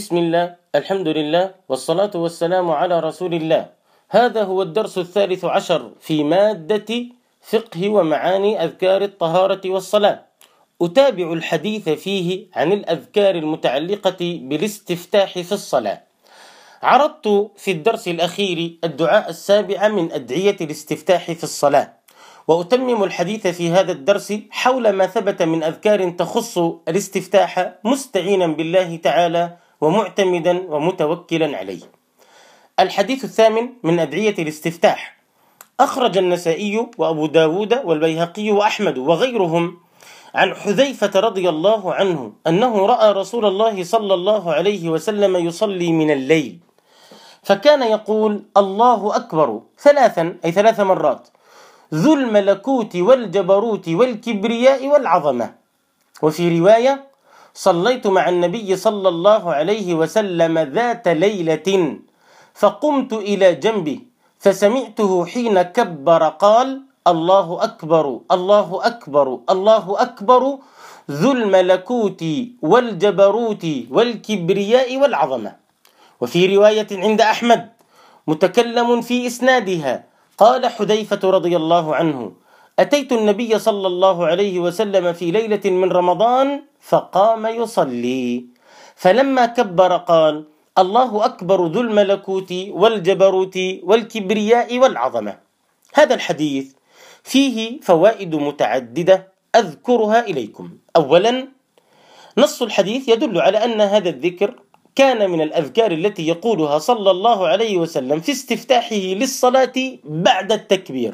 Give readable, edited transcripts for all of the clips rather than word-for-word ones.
بسم الله، الحمد لله، والصلاة والسلام على رسول الله. هذا هو الدرس 13 في مادة فقه ومعاني أذكار الطهارة والصلاة. أتابع الحديث فيه عن الأذكار المتعلقة بالاستفتاح في الصلاة. عرضت في الدرس الأخير الدعاء السابع من أدعية الاستفتاح في الصلاة، وأتمم الحديث في هذا الدرس حول ما ثبت من أذكار تخص الاستفتاح، مستعينا بالله تعالى ومعتمدا ومتوكلا عليه. الحديث الثامن من أدعية الاستفتاح. أخرج النسائي وأبو داود والبيهقي وأحمد وغيرهم عن حذيفة رضي الله عنه أنه رأى رسول الله صلى الله عليه وسلم يصلي من الليل، فكان يقول: الله أكبر ثلاثا، أي 3 مرات، ذو الملكوت والجبروت والكبرياء والعظمة. وفي رواية: صليت مع النبي صلى الله عليه وسلم ذات ليلة فقمت إلى جنبه فسمعته حين كبر قال: الله أكبر الله أكبر الله أكبر ذو الملكوت والجبروت والكبرياء والعظمة. وفي رواية عند أحمد متكلم في إسنادها قال حذيفة رضي الله عنه: أتيت النبي صلى الله عليه وسلم في ليلة من رمضان فقام يصلي، فلما كبر قال: الله أكبر ذو الملكوت والجبروت والكبرياء والعظمة. هذا الحديث فيه فوائد متعددة أذكرها إليكم. أولا، نص الحديث يدل على أن هذا الذكر كان من الأذكار التي يقولها صلى الله عليه وسلم في استفتاحه للصلاة بعد التكبير،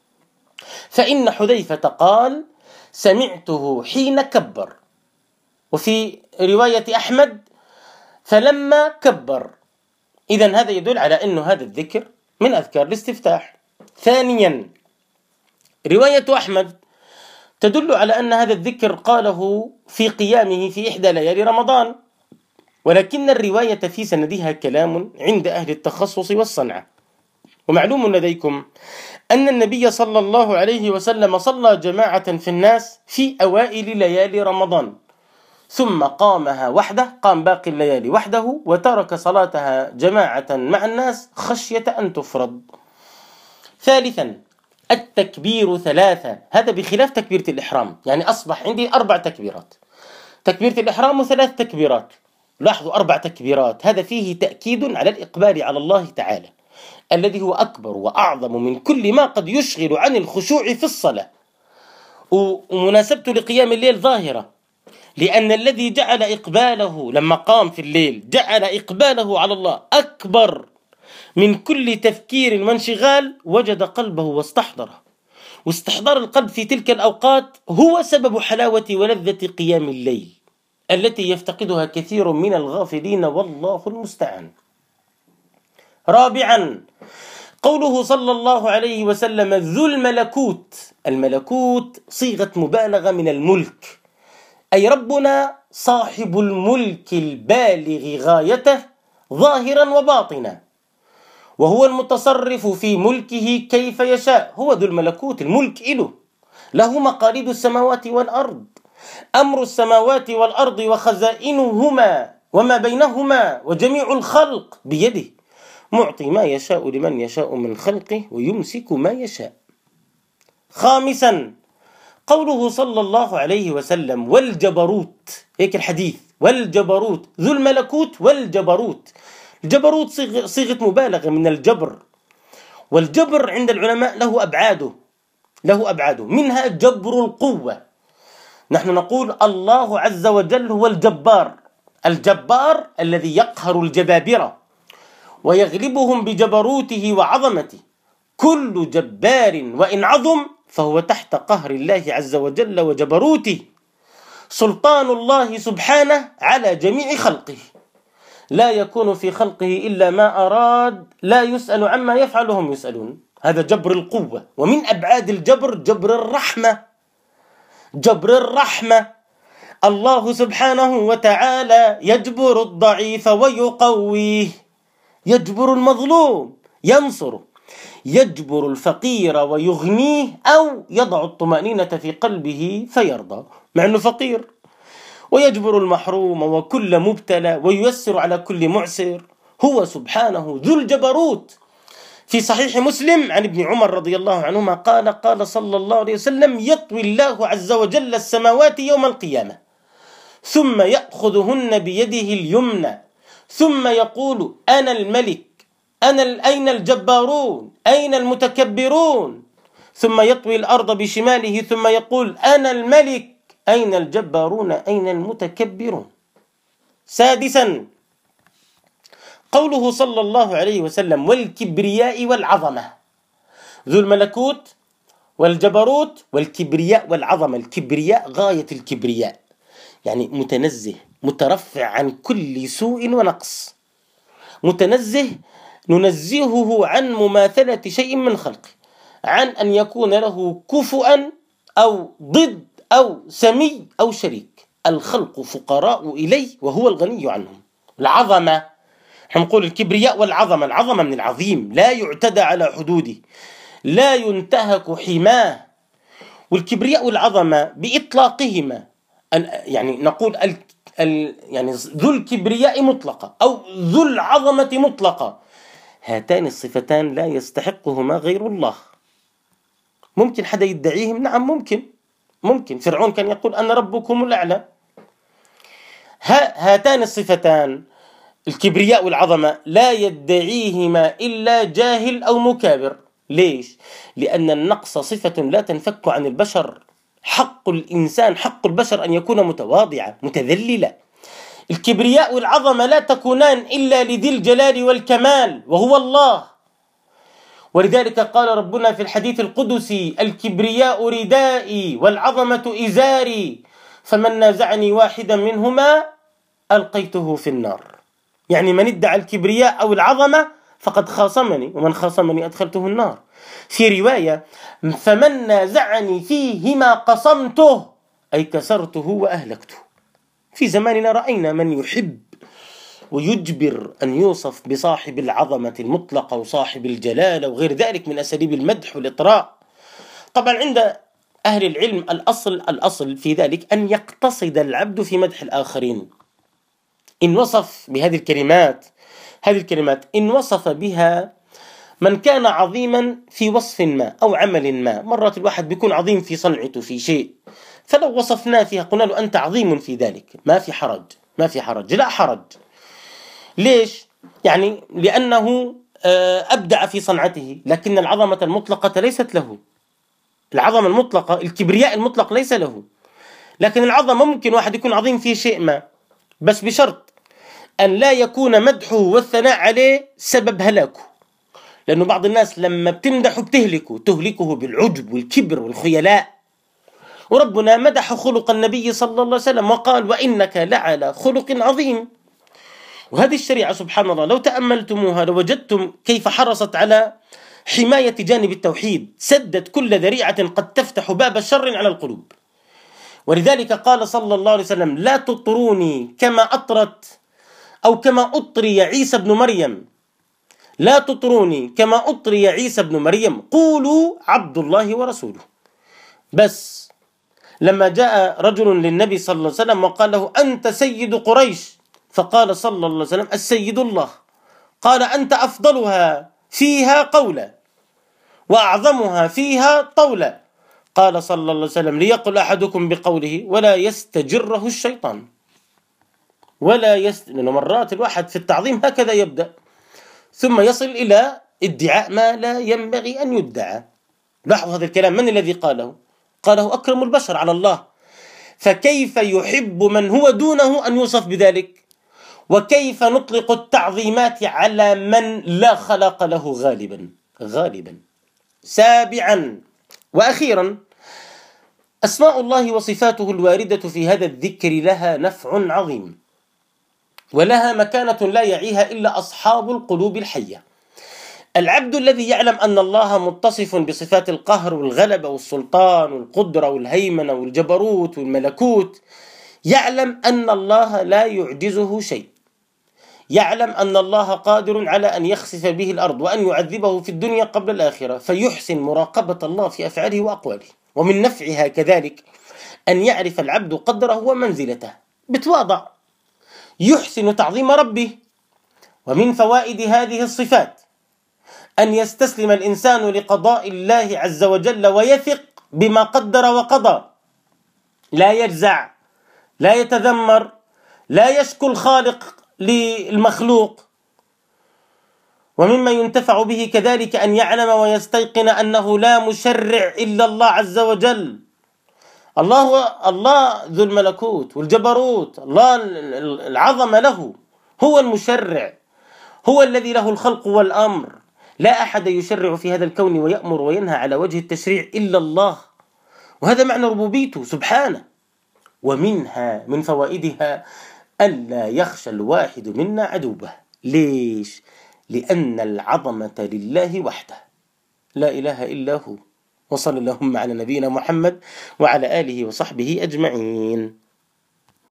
فإن حذيفة قال: سمعته حين كبر. وفي رواية أحمد: فلما كبر. إذن هذا يدل على أن هذا الذكر من أذكار الاستفتاح. ثانيا، رواية أحمد تدل على أن هذا الذكر قاله في قيامه في إحدى ليالي رمضان، ولكن الرواية في سندها كلام عند أهل التخصص والصنعة. ومعلوم لديكم أن النبي صلى الله عليه وسلم صلى جماعة في الناس في أوائل ليالي رمضان، ثم قامها وحده، قام باقي الليالي وحده، وترك صلاتها جماعة مع الناس خشية أن تفرض. ثالثا، التكبير 3، هذا بخلاف تكبيرة الإحرام، يعني أصبح عندي 4 تكبيرات. تكبيرة الإحرام 3 تكبيرات، لاحظوا 4 تكبيرات. هذا فيه تأكيد على الإقبال على الله تعالى الذي هو أكبر وأعظم من كل ما قد يشغل عن الخشوع في الصلاة. ومناسبته لقيام الليل ظاهرة، لأن الذي جعل إقباله لما قام في الليل جعل إقباله على الله أكبر من كل تفكير وانشغال، وجد قلبه واستحضره. واستحضار القلب في تلك الأوقات هو سبب حلاوة ولذة قيام الليل التي يفتقدها كثير من الغافلين، والله المستعان. رابعا، قوله صلى الله عليه وسلم ذو الملكوت. الملكوت صيغة مبالغة من الملك، أي ربنا صاحب الملك البالغ غايته ظاهرا وباطنا، وهو المتصرف في ملكه كيف يشاء. هو ذو الملكوت، الملك له مقاليد السماوات والأرض، أمر السماوات والأرض وخزائنهما وما بينهما وجميع الخلق بيده، معطي ما يشاء لمن يشاء من خلقه ويمسك ما يشاء. خامسا، قوله صلى الله عليه وسلم والجبروت، هيك الحديث، والجبروت، ذو الملكوت والجبروت. الجبروت صيغة مبالغة من الجبر، والجبر عند العلماء له أبعاده، منها جبر القوة. نحن نقول الله عز وجل هو الجبار الذي يقهر الجبابرة ويغلبهم بجبروته وعظمته. كل جبار وإن عظم فهو تحت قهر الله عز وجل وجبروته. سلطان الله سبحانه على جميع خلقه، لا يكون في خلقه إلا ما أراد، لا يسأل عما يفعل هم يسألون. هذا جبر القوة. ومن أبعاد الجبر جبر الرحمة. الله سبحانه وتعالى يجبر الضعيف ويقويه، يجبر المظلوم ينصره، يجبر الفقير ويغنيه، أو يضع الطمأنينة في قلبه فيرضى مع أنه فقير. ويجبر المحروم وكل مبتلى وييسر على كل معسر. هو سبحانه ذو الجبروت. في صحيح مسلم عن ابن عمر رضي الله عنهما قال صلى الله عليه وسلم: يطوي الله عز وجل السماوات يوم القيامة ثم يأخذهن بيده اليمنى ثم يقول: أنا الملك، أين الجبارون، أين المتكبرون؟ ثم يطوي الأرض بشماله ثم يقول: أنا الملك، أين الجبارون، أين المتكبرون؟ سادسا، قوله صلى الله عليه وسلم: والكبرياء والعظمة. ذو الملكوت والجبروت والكبرياء والعظمة. الكبرياء غاية الكبرياء، يعني متنزه مترفع عن كل سوء ونقص، متنزه ننزهه عن مماثلة شيء من خلقه، عن أن يكون له كفؤا أو ضد أو سمي أو شريك. الخلق فقراء إليه وهو الغني عنهم. العظمة، نقول الكبرياء والعظمة. العظمة من العظيم، لا يعتدى على حدوده، لا ينتهك حماه. والكبرياء والعظمة بإطلاقهما يعني نقول يعني ذو الكبرياء مطلقة أو ذو العظمة مطلقة. هاتان الصفتان لا يستحقهما غير الله. ممكن حدا يدعيهم؟ نعم ممكن. فرعون كان يقول: أنا ربكم الأعلى. هاتان الصفتان الكبرياء والعظمة لا يدعيهما إلا جاهل أو مكابر. ليش؟ لأن النقص صفة لا تنفك عن البشر. حق الإنسان، حق البشر أن يكون متواضعا متذللا. الكبرياء والعظمة لا تكونان إلا لذي الجلال والكمال وهو الله. ولذلك قال ربنا في الحديث القدسي: الكبرياء ردائي والعظمة إزاري فمن نازعني واحدا منهما ألقيته في النار. يعني من ادعى الكبرياء أو العظمة فقد خاصمني، ومن خاصمني أدخلته النار. في رواية: فمن نازعني فيهما قصمته، أي كسرته وأهلكته. في زماننا رأينا من يحب ويجبر أن يوصف بصاحب العظمة المطلقة وصاحب الجلالة وغير ذلك من أساليب المدح والإطراء. طبعا عند أهل العلم الأصل في ذلك أن يقتصد العبد في مدح الآخرين. إن وصف بهذه الكلمات، إن وصف بها من كان عظيما في وصف ما أو عمل ما. مرات الواحد بيكون عظيم في صنعته في شيء، فلو وصفناه فيها قلنا له أنت عظيم في ذلك، ما في حرج. لا حرج. ليش؟ يعني لأنه أبدع في صنعته، لكن العظمة المطلقة ليست له. العظمة المطلقة، الكبرياء المطلق ليس له. لكن العظمة ممكن واحد يكون عظيم في شيء ما، بس بشرط أن لا يكون مدحه والثناء عليه سبب هلاكه. لأنه بعض الناس لما بتمدحه تهلكه بالعجب والكبر والخيلاء. وربنا مدح خلق النبي صلى الله عليه وسلم وقال: وإنك لعلى خلق عظيم. وهذه الشريعة سبحان الله لو تأملتموها لوجدتم كيف حرصت على حماية جانب التوحيد، سدت كل ذريعة قد تفتح باب الشر على القلوب. ولذلك قال صلى الله عليه وسلم: لا تطروني كما أطرت أو كما أطري عيسى بن مريم، لا تطروني كما أطري عيسى بن مريم، قولوا عبد الله ورسوله. بس لما جاء رجل للنبي صلى الله عليه وسلم وقال له: أنت سيد قريش، فقال صلى الله عليه وسلم: السيد الله. قال: أنت أفضلها فيها قولا وأعظمها فيها طولا. قال صلى الله عليه وسلم: ليقل أحدكم بقوله ولا يستجره الشيطان. لأنه مرات الواحد في التعظيم هكذا يبدأ ثم يصل إلى ادعاء ما لا ينبغي أن يدعى. لاحظوا هذا الكلام من الذي قاله أكرم البشر على الله. فكيف يحب من هو دونه أن يوصف بذلك؟ وكيف نطلق التعظيمات على من لا خلق له غالبا. سابعا وأخيرا، أسماء الله وصفاته الواردة في هذا الذكر لها نفع عظيم، ولها مكانة لا يعيها إلا أصحاب القلوب الحية. العبد الذي يعلم أن الله متصف بصفات القهر والغلبة والسلطان والقدرة والهيمنة والجبروت والملكوت، يعلم أن الله لا يعجزه شيء، يعلم أن الله قادر على أن يخسف به الأرض وأن يعذبه في الدنيا قبل الآخرة، فيحسن مراقبة الله في أفعاله وأقواله. ومن نفعها كذلك أن يعرف العبد قدره ومنزلته، بتواضع، يحسن تعظيم ربه. ومن فوائد هذه الصفات أن يستسلم الإنسان لقضاء الله عز وجل ويثق بما قدر وقضى، لا يجزع، لا يتذمر، لا يشكو الخالق للمخلوق. وممما ينتفع به كذلك أن يعلم ويستيقن أنه لا مشرع إلا الله عز وجل. الله ذو الملكوت والجبروت، الله العظمة له، هو المشرع، هو الذي له الخلق والأمر. لا أحد يشرع في هذا الكون ويأمر وينهى على وجه التشريع إلا الله، وهذا معنى ربوبيته سبحانه. ومنها من فوائدها ألا يخشى الواحد منا عدوه. ليش؟ لأن العظمة لله وحده، لا إله إلا هو. وصلى اللهم على نبينا محمد وعلى آله وصحبه أجمعين.